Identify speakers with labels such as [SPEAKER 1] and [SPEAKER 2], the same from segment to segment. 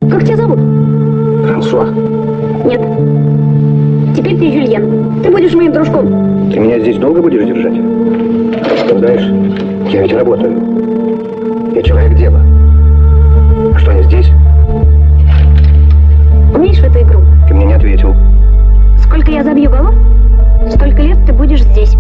[SPEAKER 1] Как тебя зовут?
[SPEAKER 2] Франсуа.
[SPEAKER 1] Нет. Теперь ты Жюльен. Ты будешь моим дружком.
[SPEAKER 2] Ты меня здесь долго будешь держать? Знаешь, я ведь работаю. Я человек дела. А что я здесь?
[SPEAKER 1] Умеешь в эту игру?
[SPEAKER 2] Ты мне не ответил.
[SPEAKER 1] Сколько я забью голов, столько лет ты будешь здесь.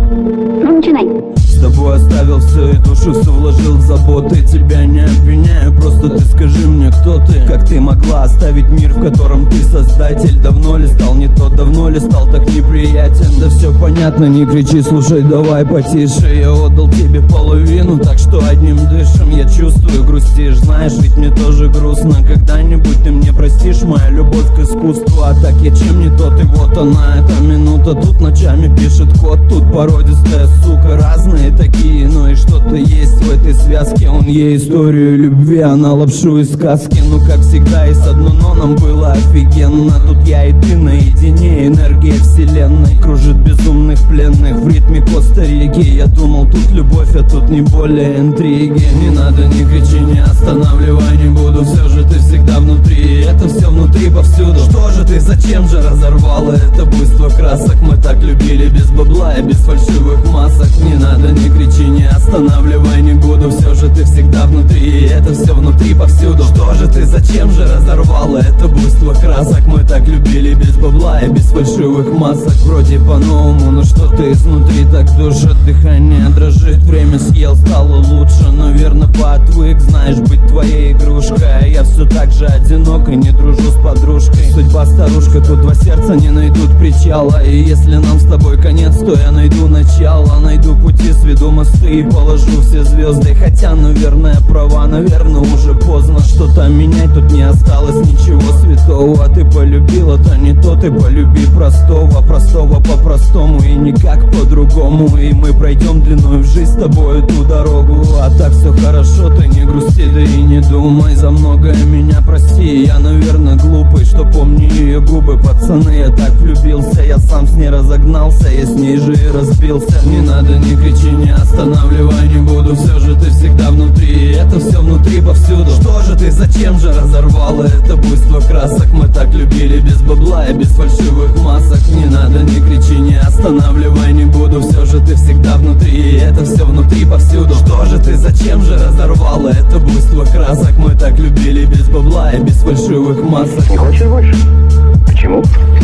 [SPEAKER 1] Ну, начинай.
[SPEAKER 3] С тобой оставил все и душу все вложил в заботы. Тебя не обвиняю, просто ты скажи мне, кто ты. Как ты могла оставить мир, в котором ты создатель? Давно ли стал не тот, давно ли стал так неприятен? Да все понятно, не кричи, слушай, давай потише. Я отдал тебе половину, так что одним дышим. Я чувствую, грустишь, знаешь, ведь мне тоже грустно. Когда-нибудь ты мне простишь, моя любовь к искусству. А так я чем не тот, и вот она, эта минута. Тут ночами пишет код, тут породистая сука. Разные такие, но и что-то есть в этой связке. Он ей историю любви, она лапшу из сказки. Ну как всегда есть одно но, нам было офигенно. Тут я и ты наедине, энергия вселенной кружит безумных пленных в ритме Коста-Рики. Я думал, тут любовь, а тут не более интриги. Не надо, не кричи, не останавливай, не буду. Все же ты всегда внутри, это все внутри повсюду. Что же ты, зачем же разорвала это буйство красок? Мы так любили без бабла и без фальшивых масок. Не надо, не кричи, не останавливай, не буду. Все же ты всегда внутри, это все внутри повсюду. Что же ты, зачем же разорвала это буйство красок? Мы так любили без бабла и без фальшивых масок. Вроде по-новому, но что-то изнутри так душит. Дыхание дрожит, время съел, стало лучше. Но верно поотвык, знаешь, быть твоей игрушкой. Я все так же одинок и не дружу с подружкой. Судьба старушка, тут два сердца не найдут причала. И если нам с тобой конец, то я найду начало. Найду пути, сведу мосты и положу все звезды. Хотя, наверное, права, наверное, уже поздно что-то менять. Тут не осталось ничего святого. Ты полюбила, то не то, ты полюби простого. Простого по-простому и никак по-другому. И мы пройдем длиной в жизнь с тобой эту дорогу. А так все хорошо, ты не грусти, да и не думай. За многое меня прости, я, наверное, глупый, что помню ее губы. Пацаны, я так влюбился, я сам с ней разогнался, я с ней же и разбился. Не надо, не кричи, не останавливай, не буду. Все же ты всегда внутри, это все внутри повсюду. Что же ты, зачем же разорвала это буйство красок? Мы так любили без бабла и без фальшивых масок. Не надо, не кричи, не останавливай, не буду. Все же ты всегда внутри, это все внутри повсюду. Что же ты, зачем же разорвала это буйство красок? Мы так любили без бабла и без фальшивых масок.
[SPEAKER 2] Не хочешь больше? Почему?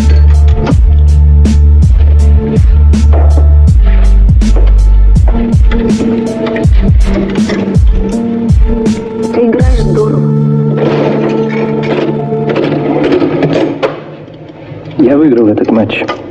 [SPEAKER 1] Ты играешь здорово.
[SPEAKER 2] Я выиграл этот матч.